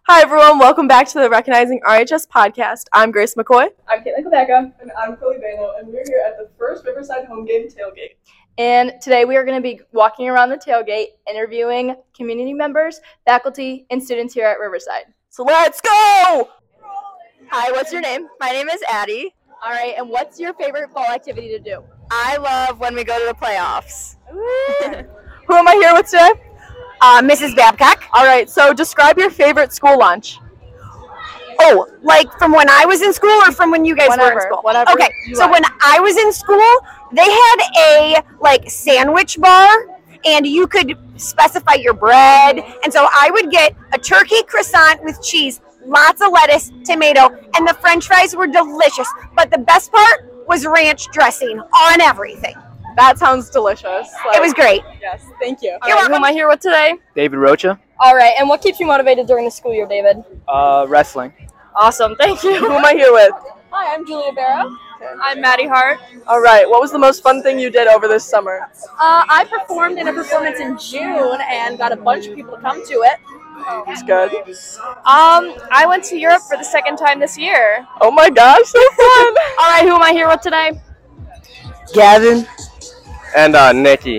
Hi everyone, welcome back to the Recognizing RHS podcast. I'm Grace McCoy. I'm Caitlin Quebeca. And I'm Chloe Bano, and we're here at the first Riverside home game tailgate. And today we are going to be walking around the tailgate, interviewing community members, faculty, and students here at Riverside. So let's go! Hi, what's your name? My name is Addie. All right, and what's your favorite fall activity to do? I love when we go to the playoffs. Who am I here with today? Mrs. Babcock. All right, so describe your favorite school lunch. Oh, like from when I was in school or from when you guys were in school? Whatever. Okay, so when I was in school, they had a sandwich bar, and you could specify your bread. And so I would get a turkey croissant with cheese, lots of lettuce, tomato, and the French fries were delicious. But the best part was ranch dressing on everything. That sounds delicious. It was great. Yes, thank you. All right, who am I here with today? David Rocha. All right, and what keeps you motivated during the school year, David? Wrestling. Awesome, thank you. Who am I here with? Hi, I'm Julia Barra. I'm Maddie Hart. All right, what was the most fun thing you did over this summer? I performed in a performance in June and got a bunch of people to come to it. It's good. I went to Europe for the second time this year. Oh my gosh, so fun! All right, who am I here with today? Gavin. And Nikki.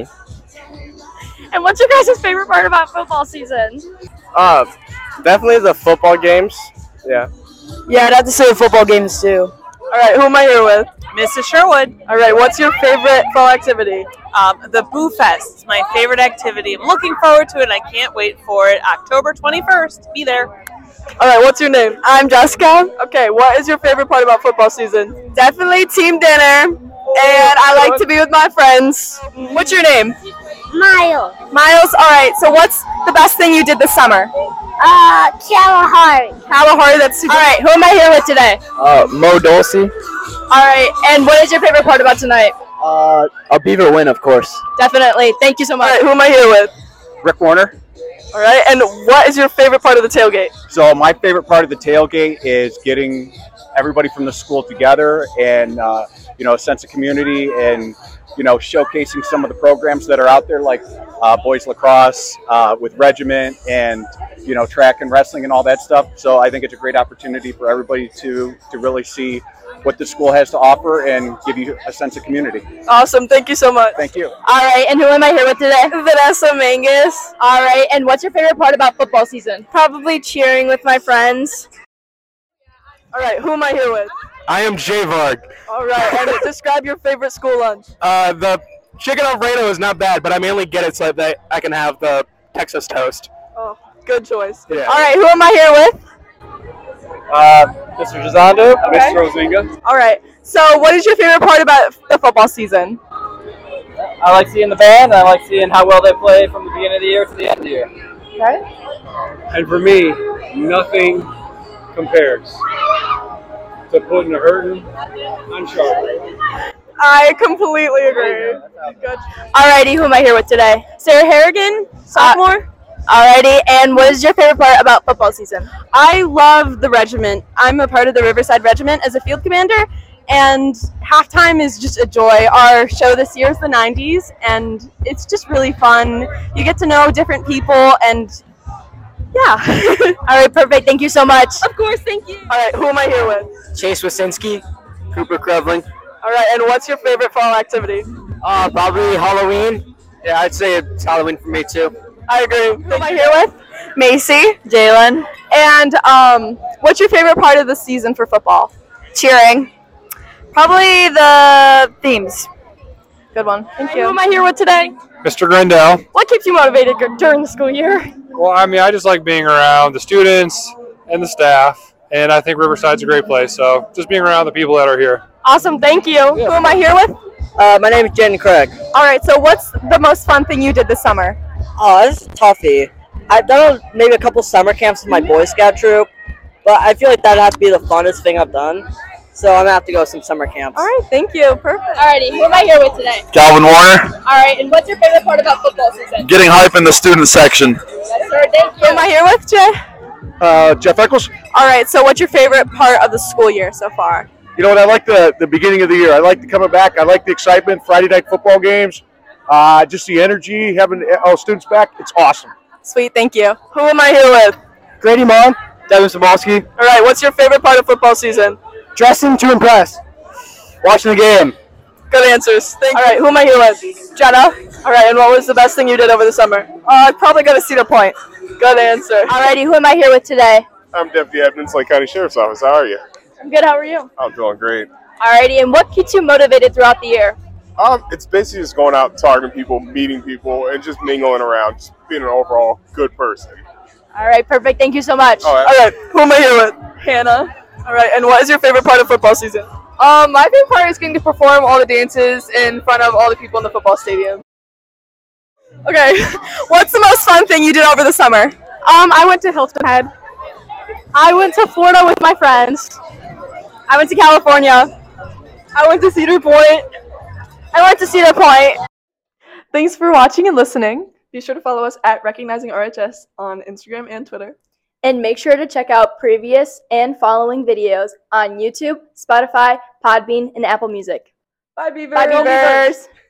And what's your guys' favorite part about football season? Definitely the football games. Yeah. Yeah, I'd have to say football games too. All right, who am I here with? Mrs. Sherwood. All right, what's your favorite fall activity? The Boo Fest. It's my favorite activity. I'm looking forward to it, and I can't wait for it. October 21st. Be there. All right, what's your name? I'm Jessica. Okay, what is your favorite part about football season? Definitely team dinner, and I like to be with my friends. What's your name? Miles. Miles, all right, so what's the best thing you did this summer? Kalahari. Kalahari, that's super. All right, who am I here with today? Mo Dulce. All right, and what is your favorite part about tonight? A Beaver win, of course. Definitely, thank you so much. All right, who am I here with? Rick Warner. All right, and what is your favorite part of the tailgate? So my favorite part of the tailgate is getting everybody from the school together and, a sense of community and, showcasing some of the programs that are out there like boys lacrosse with regiment and, track and wrestling and all that stuff. So I think it's a great opportunity for everybody to really see what the school has to offer and give you a sense of community. Awesome, thank you so much. Thank you. All right, and who am I here with today? Vanessa Mangus. All right, and what's your favorite part about football season? Probably cheering with my friends. All right, who am I here with? I am Jay Varg. All right, and describe your favorite school lunch. The chicken Alfredo is not bad, but I mainly get it so that I can have the Texas toast. Oh, good choice. Yeah. All right, who am I here with? Mr. Gizondo, Okay. Mr. Rosinga. All right, so what is your favorite part about the football season? I like seeing the band. I like seeing how well they play from the beginning of the year to the end of the year. Okay. And for me, nothing compares to putting a hurting on Charlotte. I completely agree. Good. Alrighty, who am I here with today? Sarah Harrigan, sophomore. Alrighty, and what is your favorite part about football season? I love the regiment. I'm a part of the Riverside Regiment as a field commander, and halftime is just a joy. Our show this year is the 90s, and it's just really fun. You get to know different people, and yeah. All right, perfect. Thank you so much. Of course, thank you. All right, who am I here with? Chase Wasinski, Cooper Krevling. All right, and what's your favorite fall activity? Probably Halloween. Yeah, I'd say it's Halloween for me too. I agree. Who am I here with? Macy. Jalen. And what's your favorite part of the season for football? Cheering. Probably the themes. Good one. Thank Who you. am I here with today? Mr. Grindell. What keeps you motivated during the school year? Well, I just like being around the students and the staff, and I think Riverside's a great place. So just being around the people that are here. Awesome, thank you. Who am I here with? My name is Jen Craig. All right, so what's the most fun thing you did this summer? Oh, this is toughy. I've done maybe a couple summer camps with my Boy Scout troop, but I feel like that'd have to be the funnest thing I've done. So I'm gonna have to go to some summer camps. All right, thank you. Perfect. Alrighty, who am I here with today? Calvin Warner. All right, and what's your favorite part about football season? Getting hype in the student section. Yes, sir. Thank Who am I here with, Jay? Jeff Eccles. All right, so what's your favorite part of the school year so far? You know what? I like the beginning of the year. I like the coming back. I like the excitement. Friday night football games. Just the energy, having all students back. It's awesome. Sweet, thank you. Who am I here with? Grady Mon. Devin Sabalski. All right, what's your favorite part of football season? Dressing to impress. Watching the game. Good answers. All right, who am I here with? Jenna. All right, and what was the best thing you did over the summer? I'd probably go to Cedar Point. Good answer. Alrighty, who am I here with today? I'm Deputy Edmonds, Lake County Sheriff's Office. How are you? I'm good, how are you? I'm doing great. Alrighty, and what keeps you motivated throughout the year? It's basically just going out, talking to people, meeting people, and just mingling around, just being an overall good person. Alright, perfect. Thank you so much. All right. All right, who am I here with? Hannah. All right, and what is your favorite part of football season? My favorite part is getting to perform all the dances in front of all the people in the football stadium. Okay, what's the most fun thing you did over the summer? I went to Hilton Head. I went to Florida with my friends. I went to California. I went to Cedar Point. I went to Cedar Point. Thanks for watching and listening. Be sure to follow us at Recognizing RHS on Instagram and Twitter. And make sure to check out previous and following videos on YouTube, Spotify, Podbean, and Apple Music. Bye, Beavers. Bye, Beavers.